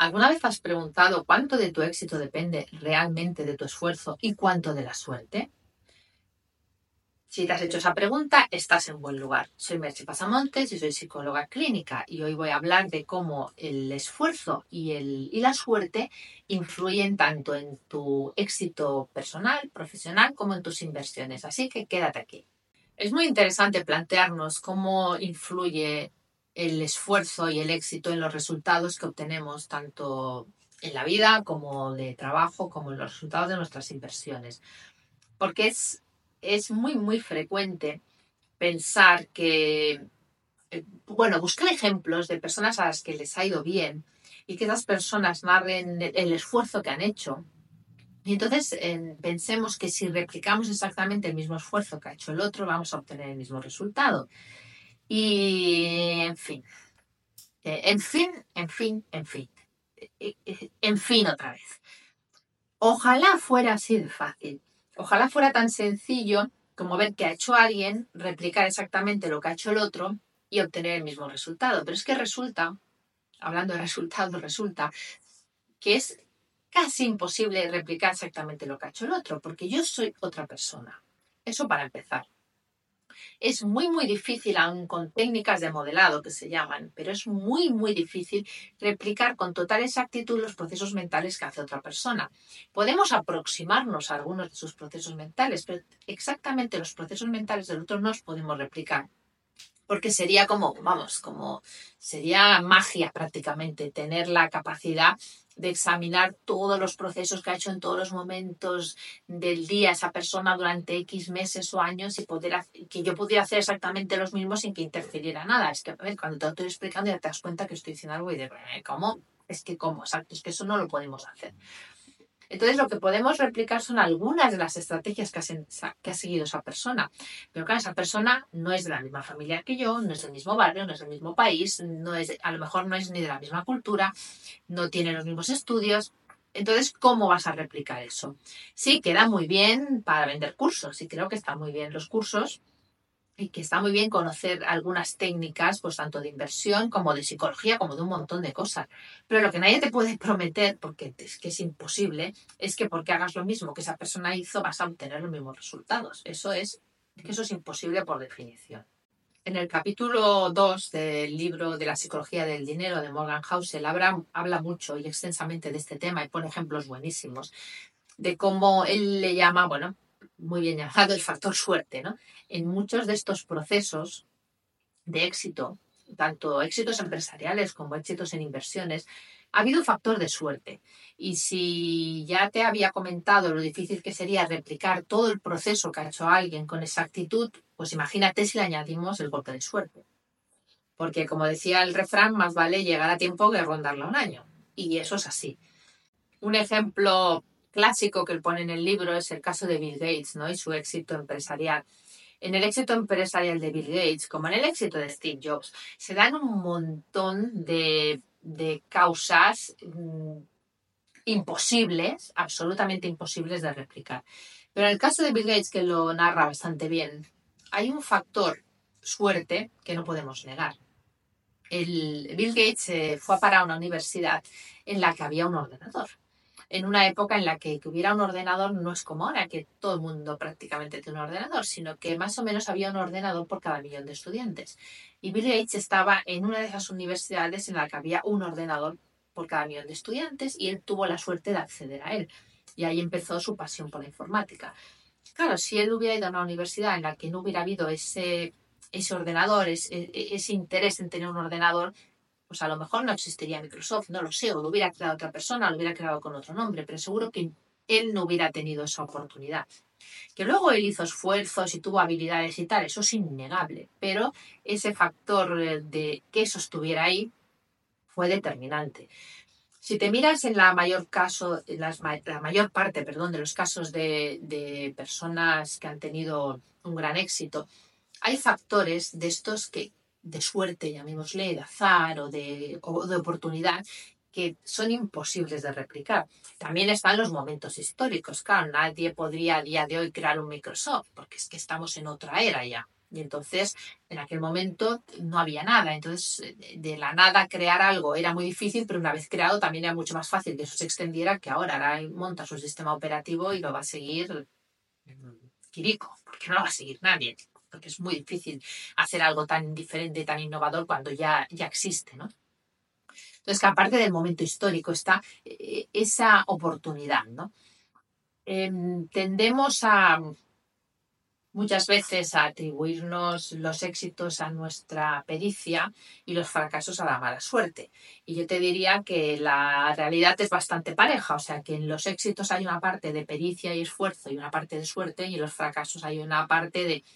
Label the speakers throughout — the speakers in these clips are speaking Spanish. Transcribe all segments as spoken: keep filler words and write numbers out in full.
Speaker 1: ¿Alguna vez has preguntado cuánto de tu éxito depende realmente de tu esfuerzo y cuánto de la suerte? Si te has hecho esa pregunta, estás en buen lugar. Soy Merche Pasamontes y soy psicóloga clínica y hoy voy a hablar de cómo el esfuerzo y, el, y la suerte influyen tanto en tu éxito personal, profesional, como en tus inversiones. Así que quédate aquí. Es muy interesante plantearnos cómo influye el esfuerzo y el éxito en los resultados que obtenemos tanto en la vida como de trabajo, como en los resultados de nuestras inversiones. Porque es, es muy, muy frecuente pensar que, eh, bueno, buscar ejemplos de personas a las que les ha ido bien y que esas personas narren el, el esfuerzo que han hecho. Y entonces eh, pensemos que si replicamos exactamente el mismo esfuerzo que ha hecho el otro, vamos a obtener el mismo resultado. Y, en fin, eh, en fin, en fin, en fin, eh, eh, en fin otra vez. Ojalá fuera así de fácil. Ojalá fuera tan sencillo como ver que ha hecho alguien, replicar exactamente lo que ha hecho el otro y obtener el mismo resultado. Pero es que resulta, hablando de resultados, resulta que es casi imposible replicar exactamente lo que ha hecho el otro, porque yo soy otra persona. Eso para empezar. Es muy, muy difícil, aun con técnicas de modelado que se llaman, pero es muy, muy difícil replicar con total exactitud los procesos mentales que hace otra persona. Podemos aproximarnos a algunos de sus procesos mentales, pero exactamente los procesos mentales del otro no los podemos replicar. Porque sería como, vamos, como sería magia prácticamente tener la capacidad de examinar todos los procesos que ha hecho en todos los momentos del día esa persona durante X meses o años y poder hacer, que yo pudiera hacer exactamente los mismos sin que interfiriera nada. Es que, a ver, cuando te lo estoy explicando ya te das cuenta que estoy diciendo algo y de, ¿cómo? Es que, ¿cómo? Exacto, es que eso no lo podemos hacer. Entonces, lo que podemos replicar son algunas de las estrategias que ha, que ha seguido esa persona. Pero claro, esa persona no es de la misma familia que yo, no es del mismo barrio, no es del mismo país, no es, a lo mejor no es ni de la misma cultura, no tiene los mismos estudios. Entonces, ¿cómo vas a replicar eso? Sí, queda muy bien para vender cursos, y creo que están muy bien los cursos, y que está muy bien conocer algunas técnicas, pues tanto de inversión como de psicología, como de un montón de cosas. Pero lo que nadie te puede prometer, porque es que es imposible, es que porque hagas lo mismo que esa persona hizo vas a obtener los mismos resultados. Eso es, que eso es imposible por definición. En el capítulo dos del libro de la psicología del dinero de Morgan Housel habla, habla mucho y extensamente de este tema y pone ejemplos buenísimos de cómo él le llama, bueno, muy bien llamado el factor suerte, ¿no? En muchos de estos procesos de éxito, tanto éxitos empresariales como éxitos en inversiones, ha habido un factor de suerte. Y si ya te había comentado lo difícil que sería replicar todo el proceso que ha hecho alguien con exactitud, pues imagínate si le añadimos el golpe de suerte. Porque, como decía el refrán, más vale llegar a tiempo que rondarla un año. Y eso es así. Un ejemplo clásico que él pone en el libro es el caso de Bill Gates, ¿no? Y su éxito empresarial. En el éxito empresarial de Bill Gates, como en el éxito de Steve Jobs, se dan un montón de, de causas mmm, imposibles, absolutamente imposibles de replicar. Pero en el caso de Bill Gates, que lo narra bastante bien, hay un factor suerte que no podemos negar. El Bill Gates eh, fue a parar a una universidad en la que había un ordenador. En una época en la que, que hubiera un ordenador no es como ahora, que todo el mundo prácticamente tiene un ordenador, sino que más o menos había un ordenador por cada millón de estudiantes. Y Bill Gates estaba en una de esas universidades en la que había un ordenador por cada millón de estudiantes y él tuvo la suerte de acceder a él. Y ahí empezó su pasión por la informática. Claro, si él hubiera ido a una universidad en la que no hubiera habido ese, ese ordenador, ese, ese interés en tener un ordenador, pues a lo mejor no existiría Microsoft, no lo sé, o lo hubiera creado otra persona, o lo hubiera creado con otro nombre, pero seguro que él no hubiera tenido esa oportunidad. Que luego él hizo esfuerzos y tuvo habilidades y tal, eso es innegable, pero ese factor de que eso estuviera ahí fue determinante. Si te miras en la mayor caso, en las, la mayor parte, perdón, de los casos de, de personas que han tenido un gran éxito, hay factores de estos que de suerte, llamémosle, de azar o de, o de oportunidad, que son imposibles de replicar. También están los momentos históricos. Claro, nadie podría a día de hoy crear un Microsoft, porque es que estamos en otra era ya. Y entonces, en aquel momento no había nada. Entonces, de la nada crear algo era muy difícil, pero una vez creado también era mucho más fácil que eso se extendiera que ahora. Ahora montas un sistema operativo y lo va a seguir Quirico, porque no lo va a seguir nadie. Porque es muy difícil hacer algo tan diferente, tan innovador cuando ya, ya existe, ¿no? Entonces, que aparte del momento histórico está eh, esa oportunidad, ¿no? Eh, tendemos a muchas veces a atribuirnos los éxitos a nuestra pericia y los fracasos a la mala suerte. Y yo te diría que la realidad es bastante pareja, o sea que en los éxitos hay una parte de pericia y esfuerzo y una parte de suerte, y en los fracasos hay una parte de,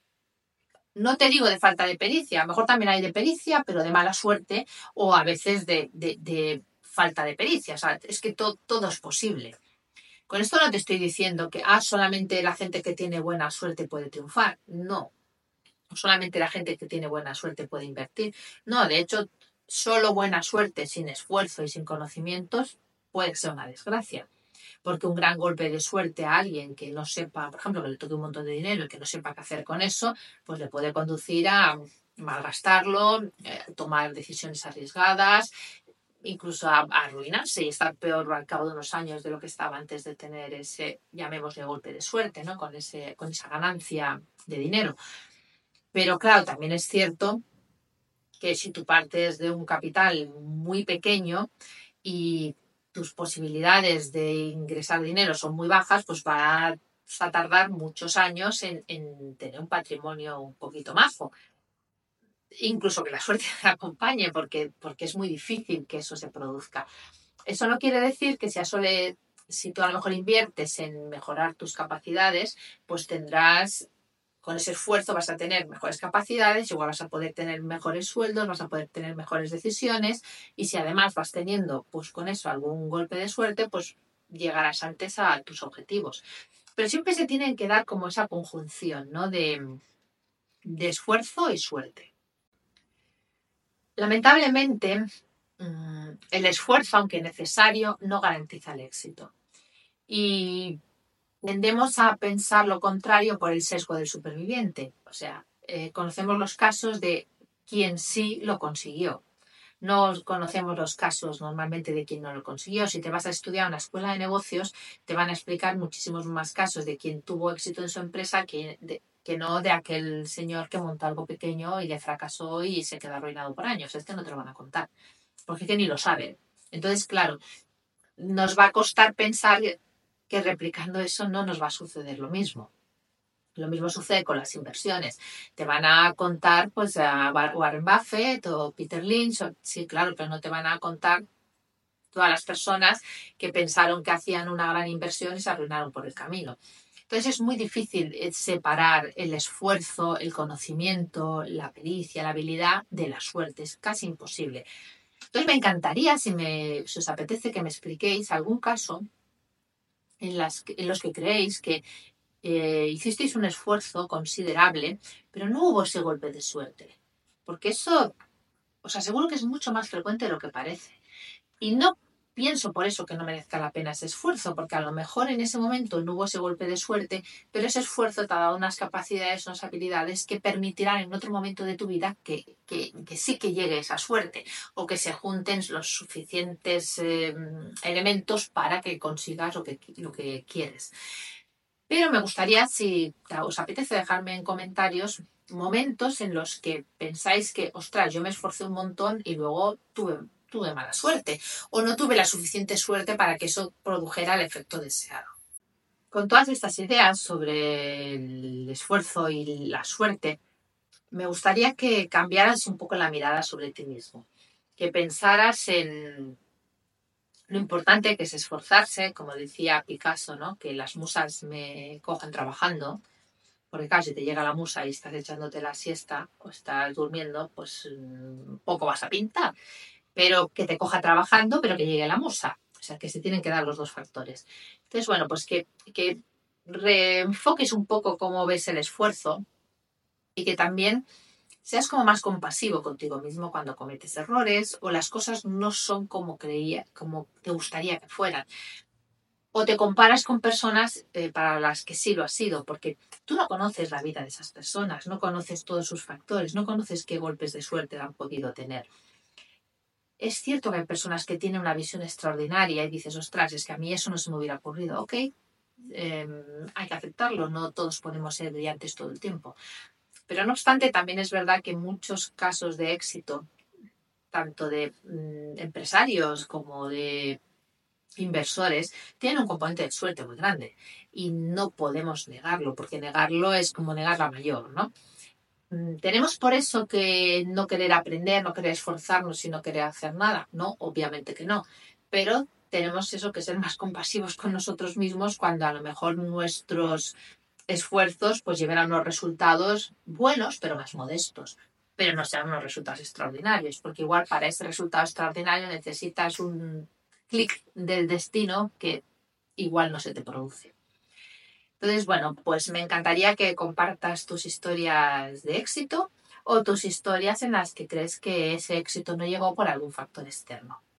Speaker 1: no te digo de falta de pericia, a lo mejor también hay de pericia, pero de mala suerte, o a veces de, de, de falta de pericia. O sea, es que to, todo es posible. Con esto no te estoy diciendo que ah, solamente la gente que tiene buena suerte puede triunfar. No. Solamente la gente que tiene buena suerte puede invertir. No, de hecho, solo buena suerte sin esfuerzo y sin conocimientos puede ser una desgracia. Porque un gran golpe de suerte a alguien que no sepa, por ejemplo, que le toque un montón de dinero y que no sepa qué hacer con eso, pues le puede conducir a malgastarlo, eh, tomar decisiones arriesgadas, incluso a, a arruinarse y estar peor al cabo de unos años de lo que estaba antes de tener ese, llamémosle, golpe de suerte, ¿no? Con, ese, con esa ganancia de dinero. Pero claro, también es cierto que si tú partes de un capital muy pequeño y tus posibilidades de ingresar dinero son muy bajas, pues vas a tardar muchos años en, en tener un patrimonio un poquito majo. Incluso que la suerte te acompañe, porque, porque es muy difícil que eso se produzca. Eso no quiere decir que si, a sole, si tú a lo mejor inviertes en mejorar tus capacidades, pues tendrás, con ese esfuerzo vas a tener mejores capacidades, igual vas a poder tener mejores sueldos, vas a poder tener mejores decisiones, y si además vas teniendo, pues con eso, algún golpe de suerte, pues llegarás antes a tus objetivos. Pero siempre se tienen que dar como esa conjunción, ¿no? de, de esfuerzo y suerte. Lamentablemente, el esfuerzo, aunque necesario, no garantiza el éxito. Y tendemos a pensar lo contrario por el sesgo del superviviente. O sea, eh, conocemos los casos de quien sí lo consiguió. No conocemos los casos normalmente de quien no lo consiguió. Si te vas a estudiar a una escuela de negocios, te van a explicar muchísimos más casos de quien tuvo éxito en su empresa que, de, que no de aquel señor que montó algo pequeño y le fracasó y se quedó arruinado por años. Este no te lo van a contar, porque que ni lo saben. Entonces, claro, nos va a costar pensar que replicando eso no nos va a suceder lo mismo. Lo mismo sucede con las inversiones. Te van a contar pues a Warren Buffett o Peter Lynch, o, sí, claro, pero no te van a contar todas las personas que pensaron que hacían una gran inversión y se arruinaron por el camino. Entonces es muy difícil separar el esfuerzo, el conocimiento, la pericia, la habilidad de la suerte. Es casi imposible. Entonces me encantaría, si, me, si os apetece, que me expliquéis algún caso en, las, en los que creéis que eh, hicisteis un esfuerzo considerable, pero no hubo ese golpe de suerte. Porque eso, os aseguro que es mucho más frecuente de lo que parece. Y no pienso por eso que no merezca la pena ese esfuerzo, porque a lo mejor en ese momento no hubo ese golpe de suerte, pero ese esfuerzo te ha dado unas capacidades, unas habilidades que permitirán en otro momento de tu vida que, que, que sí que llegue esa suerte, o que se junten los suficientes eh, elementos para que consigas lo que, lo que quieres. Pero me gustaría, si os apetece, dejarme en comentarios momentos en los que pensáis que, ostras, yo me esforcé un montón y luego tuve, tuve mala suerte, o no tuve la suficiente suerte para que eso produjera el efecto deseado. Con todas estas ideas sobre el esfuerzo y la suerte, me gustaría que cambiaras un poco la mirada sobre ti mismo, que pensaras en lo importante que es esforzarse, como decía Picasso, ¿no? Que las musas me cojan trabajando, porque claro, si te llega la musa y estás echándote la siesta o estás durmiendo, pues poco vas a pintar, pero que te coja trabajando, pero que llegue la musa. O sea, que se tienen que dar los dos factores. Entonces, bueno, pues que, que reenfoques un poco cómo ves el esfuerzo y que también seas como más compasivo contigo mismo cuando cometes errores o las cosas no son como creía, como te gustaría que fueran. o te comparas con personas eh, para las que sí lo ha sido, porque tú no conoces la vida de esas personas, no conoces todos sus factores, no conoces qué golpes de suerte han podido tener. Es cierto que hay personas que tienen una visión extraordinaria y dices, ostras, es que a mí eso no se me hubiera ocurrido. Ok, eh, hay que aceptarlo, no todos podemos ser brillantes todo el tiempo. Pero no obstante, también es verdad que muchos casos de éxito, tanto de mm, empresarios como de inversores, tienen un componente de suerte muy grande y no podemos negarlo, porque negarlo es como negar la mayor, ¿no? Mm, ¿Tenemos por eso que no querer aprender, no querer esforzarnos y no querer hacer nada? No, obviamente que no, pero tenemos eso que ser más compasivos con nosotros mismos cuando a lo mejor nuestros esfuerzos pues lleven a unos resultados buenos, pero más modestos, pero no sean unos resultados extraordinarios, porque igual para ese resultado extraordinario necesitas un clic del destino que igual no se te produce. Entonces, bueno, pues me encantaría que compartas tus historias de éxito o tus historias en las que crees que ese éxito no llegó por algún factor externo.